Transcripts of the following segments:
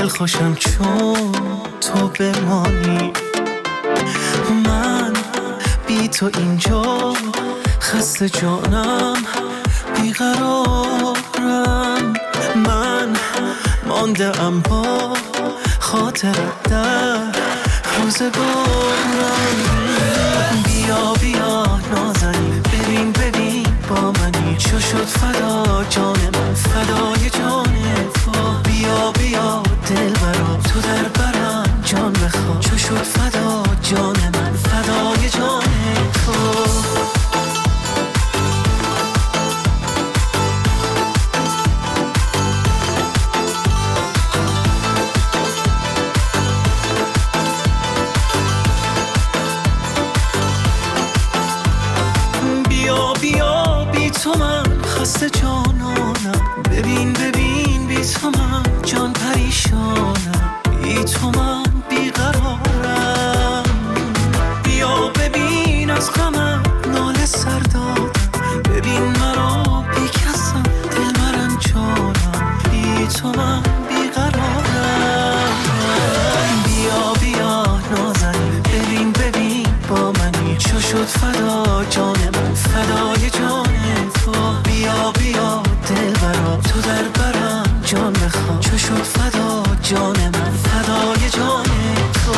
دلخوشم چون تو بمانی. من بی تو اینجا خسته جانم بیقرارم. من مانده ام با خاطرت در روزگارم. بیا بیا نازنین ببین ببین با منی چو شد فدا جان من فدای جان تو. بیا بیا دلبرا تو در برم جان بخواه چو شد فدا جان من فدای جان تو. تو من خسته جانانم ببین ببین بی تو من جان پریشانم. بی تو من بیقرارم. بیا ببین از غمم ناله سر دادم. ببین مرا بی کسم دل مرنجانم. بی تو من بیقرارم. بیا بیا نازنین ببین ببین با منی چو شد فدا جان من فدای جان تو. بیا بیا دلبرا تو در برم جان بخواه چو شد فدا جان من فدای جان تو.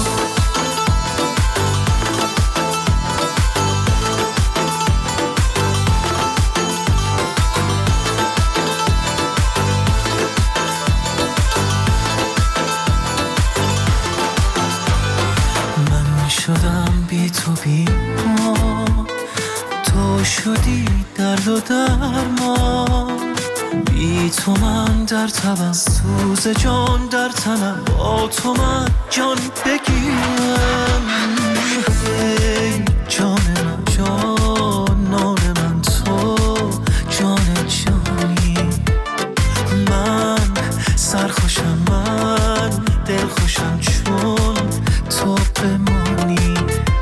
من شدم بی تو بیمار، تو شدی درد و درمان. بی تو من در تبم سوز جان در تنم. با تو من جان بگیرم. ای جان من جانان من تو جان جانی. من سرخوشم من دلخوشم چون تو بمانی.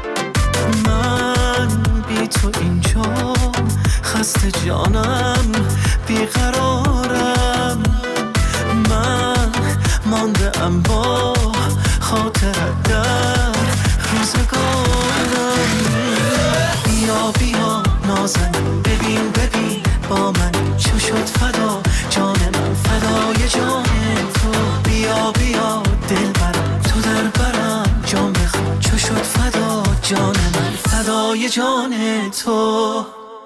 من بی تو اینجا خسته جانم بیقرارم. من مانده ام با خاطرت در روزگارم. بیا بیا نازنین ببین ببین با من چو شد فدا جان من فدای جان تو. بیا بیا دلبرم تو در برم جان بخواه چو شد فدا جان من فدای جان تو.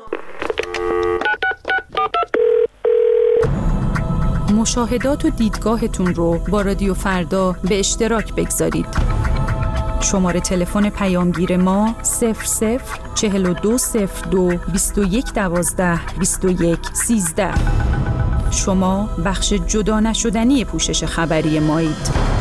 مشاهدات و دیدگاهتون رو با رادیو فردا به اشتراک بگذارید. شماره تلفن پیامگیر ما 004202 2112 2113. شما بخش جدا نشدنی پوشش خبری مایید.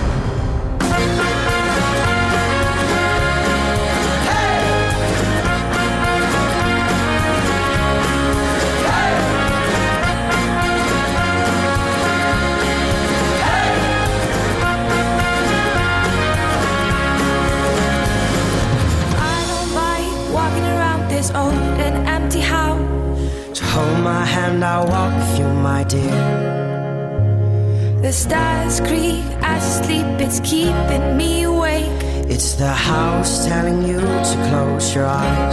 I'll walk with you, my dear. The stars creak as I sleep, it's keeping me awake. It's the house telling you to close your eyes.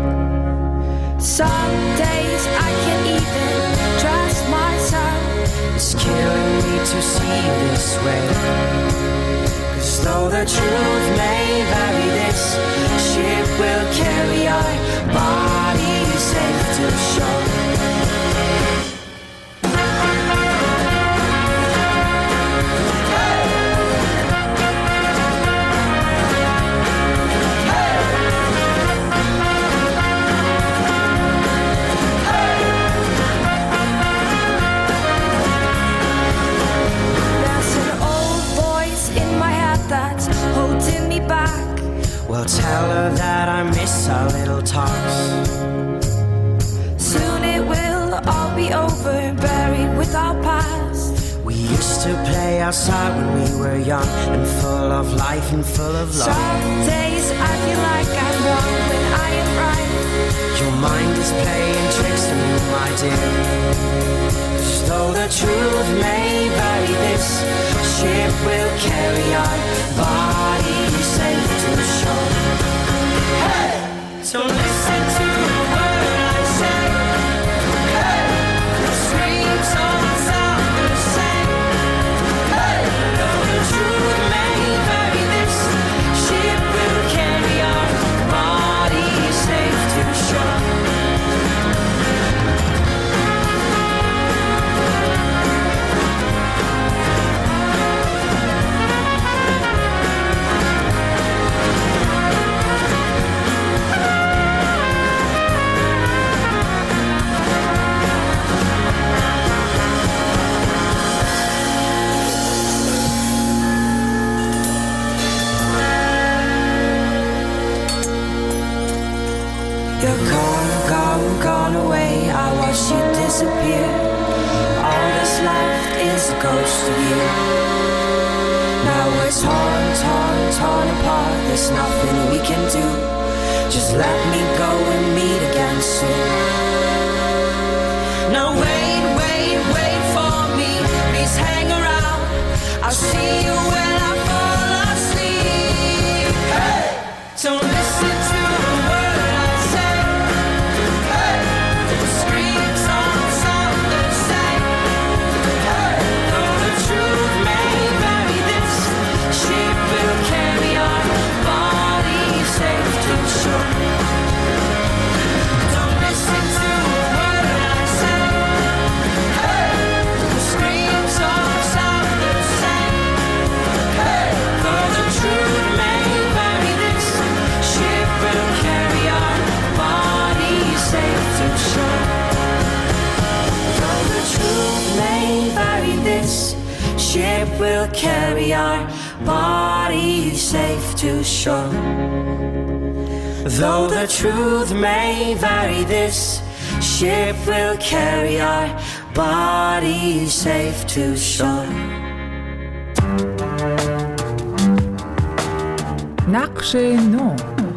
Some days I can't even trust myself. It's killing me to see you this way. 'Cause though the truth may vary, this ship will carry our bodies safe to shore. Well, tell her that I miss our little talks. Soon it will all be over, buried with our past. We used to play outside when we were young and full of life and full of love. Some days I feel like I'm wrong when I am right. Your mind is playing tricks on you, my dear. 'Cause though the truth may vary, this ship will carry our bodies safe to shore. Hey! So listen to the word I say. Hey! The streams all sound the same. Hey! Though the truth may vary, this ship will carry our bodies safe to shore. You're gone away. I watched you disappear. All that's left is a ghost of you. Now we're torn apart. There's nothing we can do. Just let me go and meet again soon. Now wait for me. Please hang around. I'll see you when I fall asleep. Hey! Don't listen to the word I say. Hey! The screams all sound the same. Hey! Though the truth may vary, this ship will carry our bodies safe to shore. Don't listen to the word I say. Hey! The screams all sound the same. Hey! Though the truth may vary, this ship will carry our bodies safe to shore. Though the truth may vary, this ship will carry our bodies safe to shore. Though the truth may vary, this ship will carry our bodies safe to shore. نقش نو.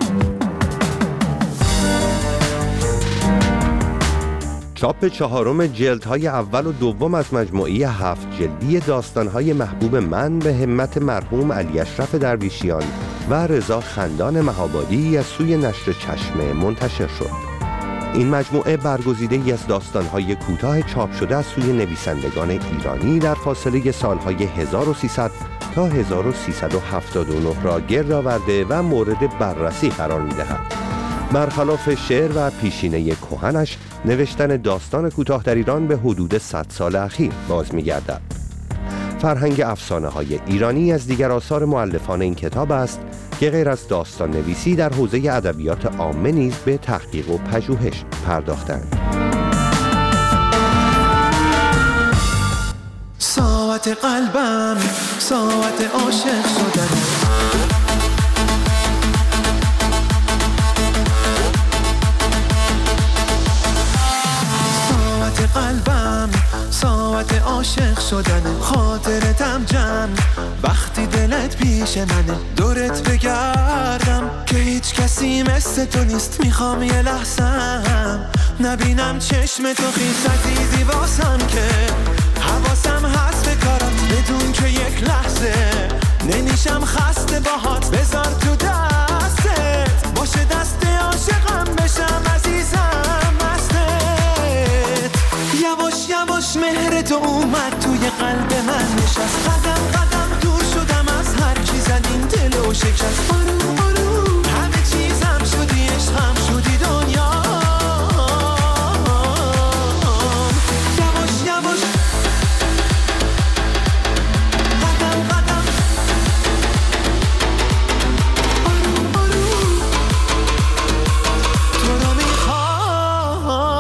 چاپ چهارم جلدهای اول و دوم از مجموعه 7 جلدی داستانهای محبوب من به همت مرحوم علی اشرف درویشیان و رضا خندان مهابادی از سوی نشر چشمه منتشر شد. این مجموعه برگزیده‌ای از داستانهای کوتاه چاپ شده از سوی نویسندگان ایرانی در فاصله سالهای 1300 تا 1379 را گرد آورده و مورد بررسی قرار می‌دهد. برخلاف شعر و پیشینه کهنش، نوشتن داستان کوتاه در ایران به حدود 100 سال اخیر باز می‌گردد. فرهنگ افسانه‌های ایرانی از دیگر آثار مؤلفان این کتاب است که غیر از داستان نویسی در حوزه ادبیات عامه نیز به تحقیق و پژوهش پرداختند. ساعت قلبم ساعت عاشق شدن، ساعت قلبم ساعت عاشق شدن، خاطرتم جمع وقتی دلت پیش منه، دورت بگردم که هیچ کسی مثل تو نیست، میخوام یه لحظم نبینم چشم تو خیس عزیزی واسم که حواسم هست به کارم، بدون که یک لحظه نمیشم خسته باهات، بذار تو دستت باشه دست عاشقم بشم عزیزم مستت، یواش یواش مهر تو اومد توی قلب من نشست، قدم قدم دور شدم از هر کی زد این دل و شکست، آروم آروم همه چیزم شدی عشقم شدی دنیا، یواش یواش قدم قدم آروم آروم تو رو میخوام.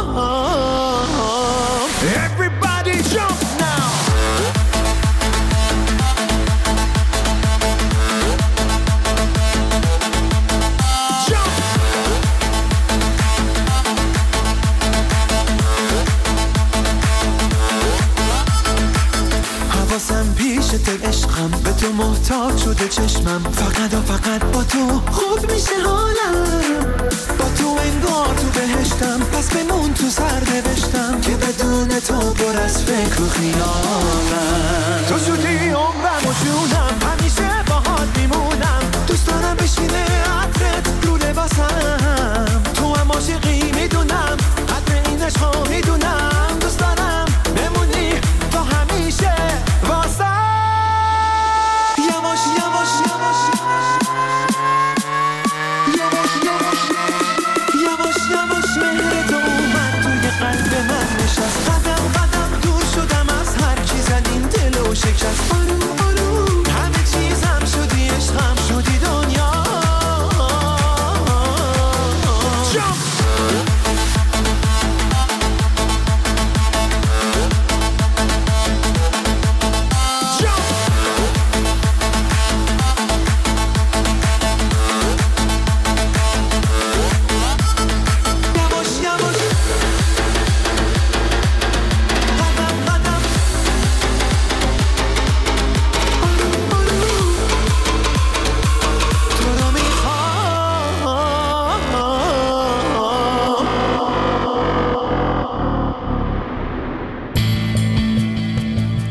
Everybody jump now. حواسم پیشت عشقم، به تو محتاج شده چشمم، فقط و فقط با تو خوب میشه حالم، با تو انگار تو بهشتم، پس بمون تو سر نوشتم که بدون تو پر از فکر و خیالم، تو شدی عمرم و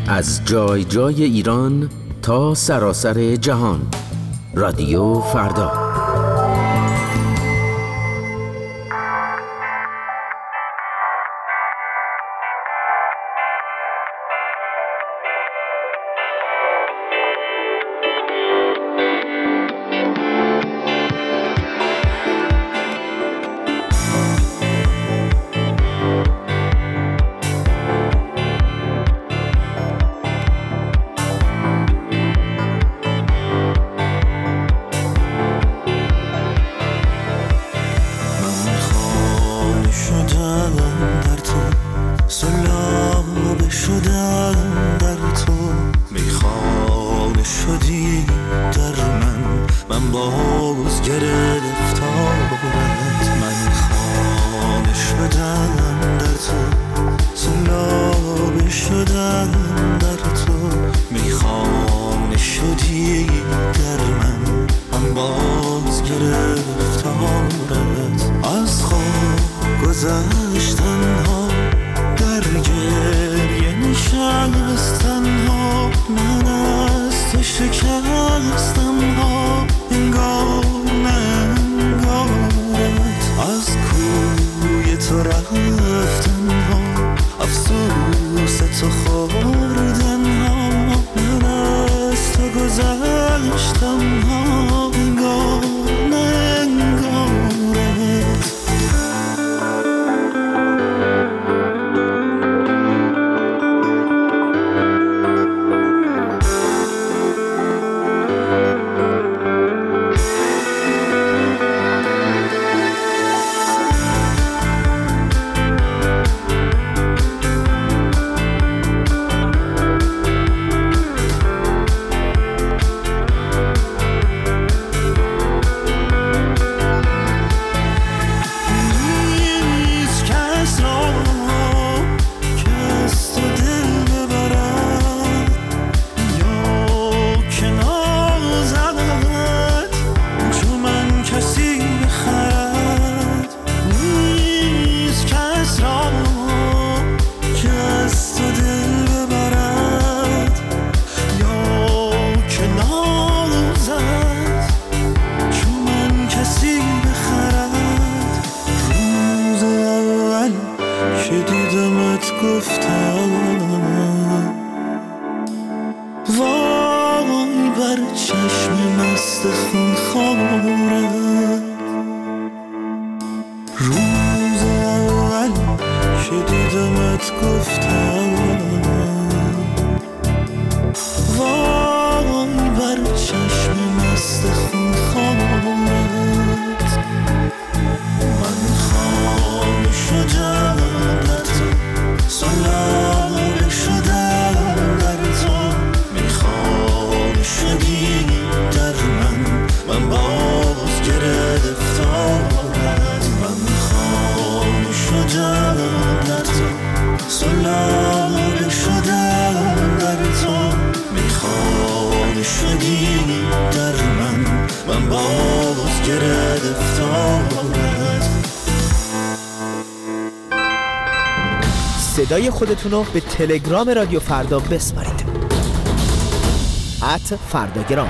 از جای جای ایران تا سراسر جهان. رادیو فردا. صدای خودتون رو به تلگرام رادیو فردا بسپارید. @فرداگرام.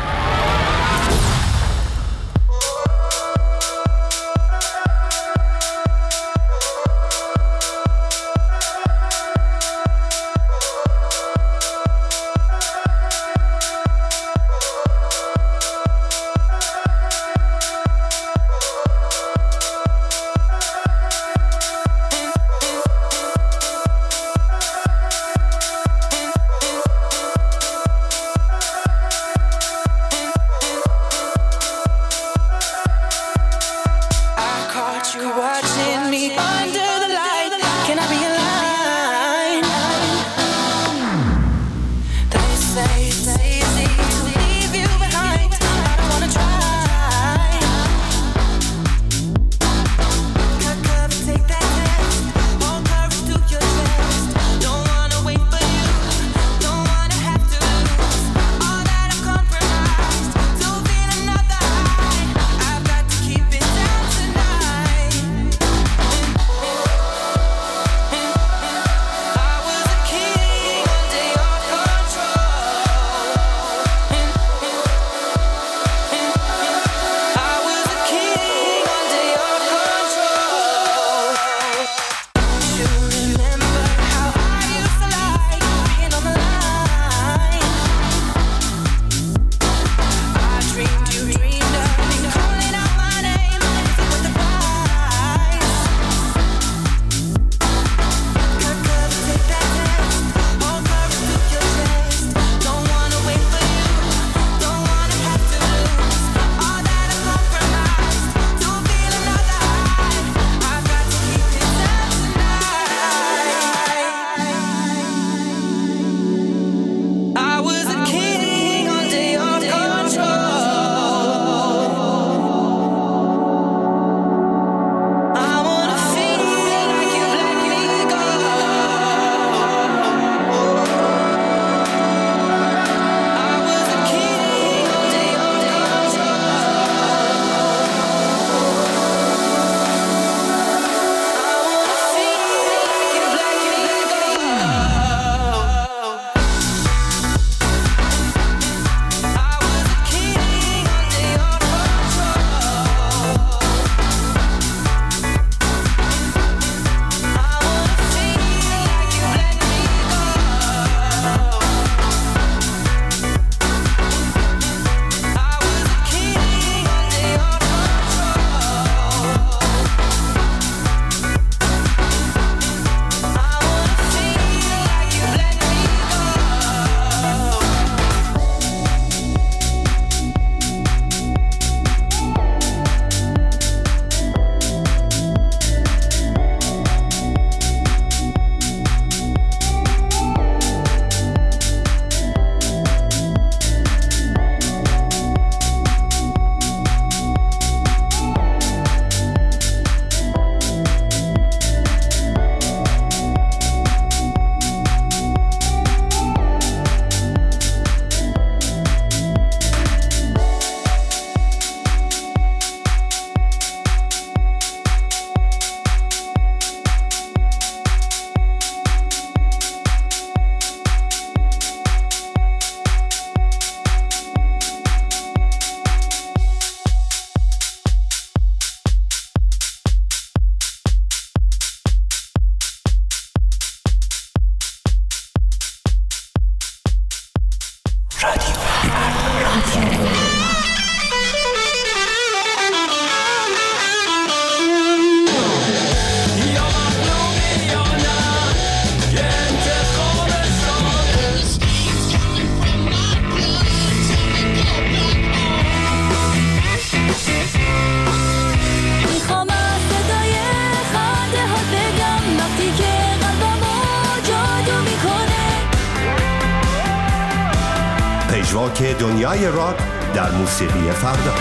پژواک دنیای راک در موسیقی فردا.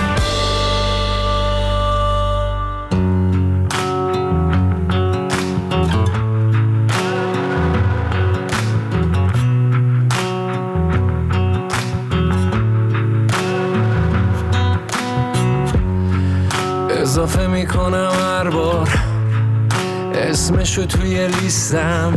اضافه میکنم هر بار اسمشو توی لیستم،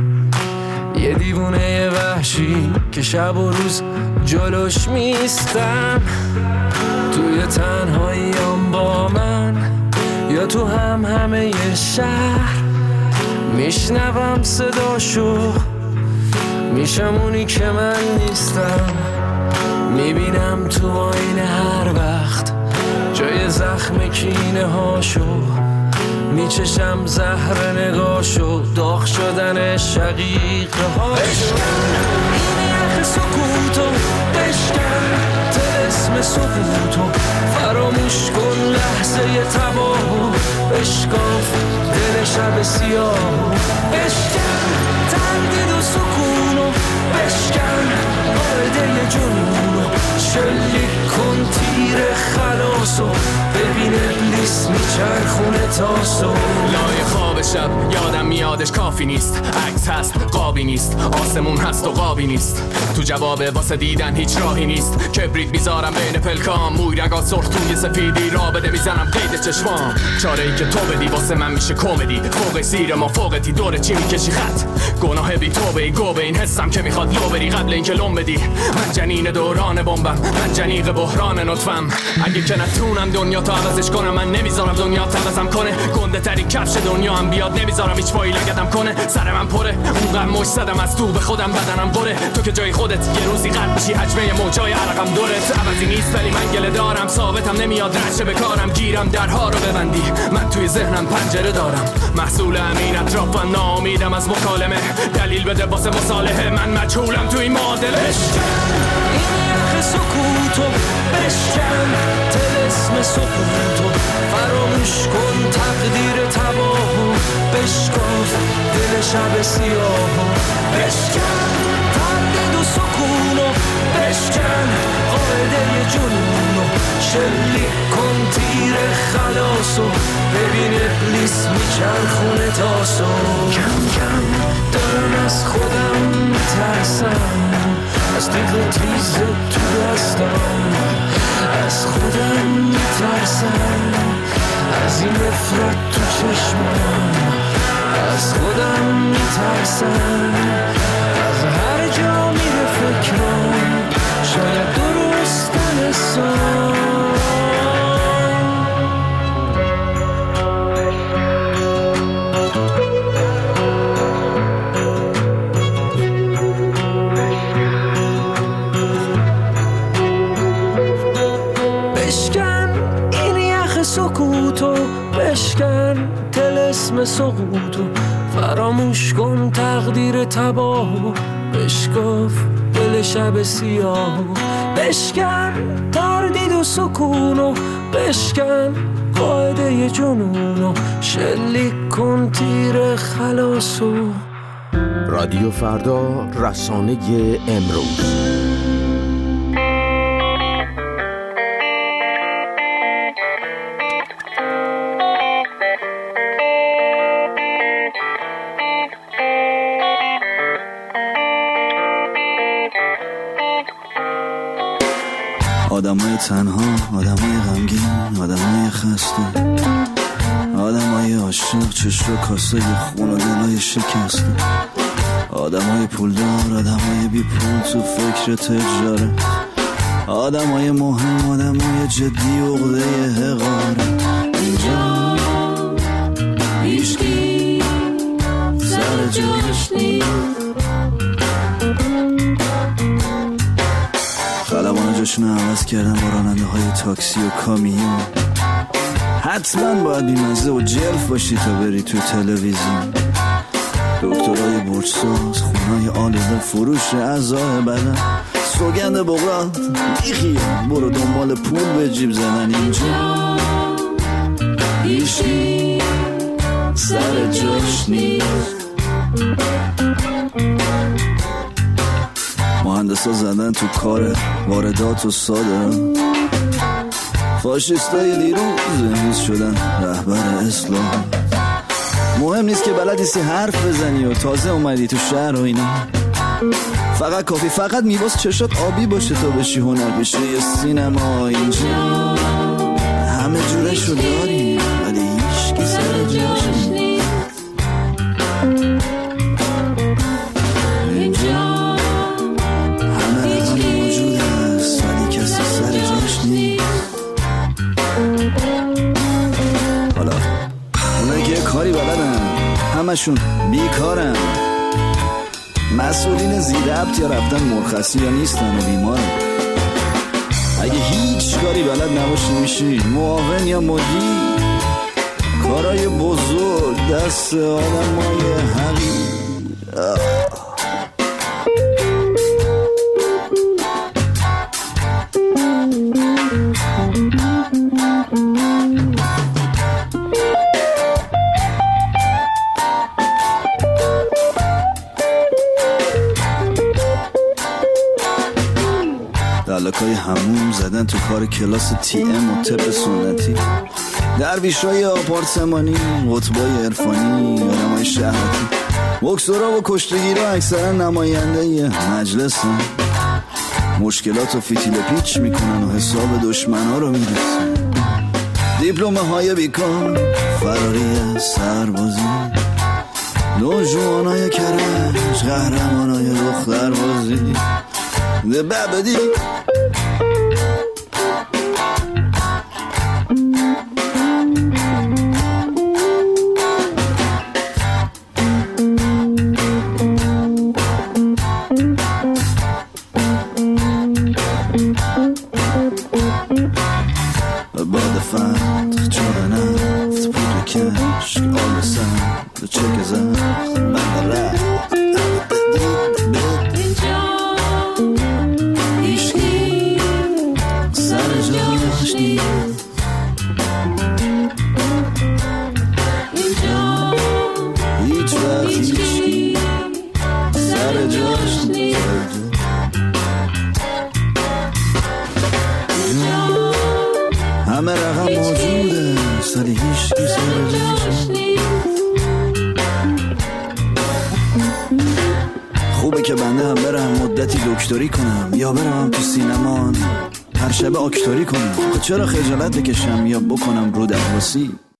یه دیوونه وحشی که شب و روز جلوش میستم. توی تنهاییام با من یا تو همه شهر میشنوم صداشو، میشم اونی که من نیستم. میبینم تو آینه هر وقت جای زخم کینه هاشو، میچشم زهر نگاشو، داغ شدن شقیقه هاشو. بشکن این یخ سکوتو، بشکن طلسم سکوتو، فراموش کن لحظه تباهو، بشکاف دل شب سیاهو. بشکن تردید و سکونو، بشکن قاعده جنونو، شلیک کن تیر خلاصو، ببین ابلیس میچرخونه تاسو. لای خواب شب یادم میادش کافی نیست، عکس هست قابی نیست، آسمون هست و قابی نیست، تو جواب واسه دیدن هیچ راهی نیست. کبریت میذارم بین پلکام، موی رگا سرخ توی سفیدی، را بده میزنم قید چشمام. چاره ای که تو بدی واسه من میشه کمدی، فوق سیر ما فوقتی دور چی میکشی خط، گناه بی توبه ای گوبه این حسم که میخواد لو بری قبل اینکه لوم بدی. من جنین دوران بمبم، من جنیق بحران نطفم، اگه که نتونم دنیا تا عوضش کنم، من نمیذارم دنیا عوضم کنه. گنده ترین کفش دنیا هم بیاد، نمیذارم هیچ پایی لگدم کنه. سر من پره اونقدر مش زدم از تو به خودم، بدنم قره. تو که جای خودت یه روزی قد میشی، حجمه موجای عرقم دورت. عوضی نیست ولی من گله دارم، ثابتم نمیاد رشه به کارم، گیرم درها رو ببندی. من توی ذهنم پنجره دارم، محصول همین اطرافم، ناامیدم از مکالمه. دلیل بده واسه مصالحه، من مجهولم توی این معادله. این یخ سکوتو، بشکن طلسم سکوتو، فراموش کن تقدیر تباهو، بشکاف دل شب سیاهو. بشکن تردید و سکونو، بشکن قاعده جنونو، شلیک کن تیر خلاصو، ببین ابلیس میچرخونه تاسو. کم کم دارم از خودم میترسم، از دیگه تیز تو دستم، از خودم میترسم، از این نفرت تو چشمم، از خودم میترسم، از هر جا میره فکرم، شاید درست نرسم. سکوتو، بشکن طلسم سقوطو، فراموش کن تقدیر تباهو، بشکاف دل شب سیاهو. بشکن تردید و سکونو، بشکن قاعده جنونو، شلیک کن تیر خلاصو. رادیو فردا، رسانه امروز. آدمای تنها، آدمای غمگین، آدمای خسته، آدمای عاشق، چشم و کاسه خون و دلای شکسته، آدمای پولدار، آدمای بی پول تو فکر تجارت، آدمای مهم، آدمای جدی و عقده حقارت. اینجا هیچکی سر جاش نیست، خلبان جاشون عوض کردن با راننده های تاکسی و کامیون. حتما باید بیمزه و جلف باشی تا بری تو تلویزیون. دکترای برساز، خونای آلوده، فروش اعضای بدن، سوگند بغرات میخیام، برو دنبال پول به جیب زدن. اینجا هیچکی سر جاش نیست. مهندسا زدن تو کار واردات و صادرات، فاشیستای دیروز امروز شدن رهبر اسلام. مهم نیست که بلد نیستی حرف بزنی و تازه اومدی تو شهر و اینا، فقط کافی فقط میباس چشات آبی باشه تا بشی هنرپیشه سینما. اینجا همه جورشو داری ولی هیچکی سر جاش نیست. اینجا همه رقم موجود هست ولی کسی سر جاش نیست. حالا اونایی که کاری بلدن همشون بیکارن، مسئولین زیربط یا رفتن مرخصی یا نیستن و بیمارن. اگه هیچ کاری بلد نباشی میشی معاون یا مدیر. کارای بزرگ دست آدمای حقیر. دلکای هموم زدن تو کار کلاس تی ام و طب سنتی، درویشای آپارتمانی، قطبای عرفانی، آدمای شهرتی، بکسورا و کشتگیرا اکثرا نماینده مجلسن. مشکلات و فتیل پیچ میکنن و حساب دشمنا رو میرسن. دیپلمه های بیکار، فراری از سربازی، نوجوانای کرج، قهرمانای دختربازی. ده ببدی باد فتح چاره نفت پودر کشک آل سند چک زخم من رفت همه رقم موجوده سالی هیچ کی سر جاش نیست. خوبه که بنده هم برم مدتی دکتری کنم یا برم تو سینما هر شب اکتوری کنم. چرا خجالت بکشم یا بکنم رو درواسی؟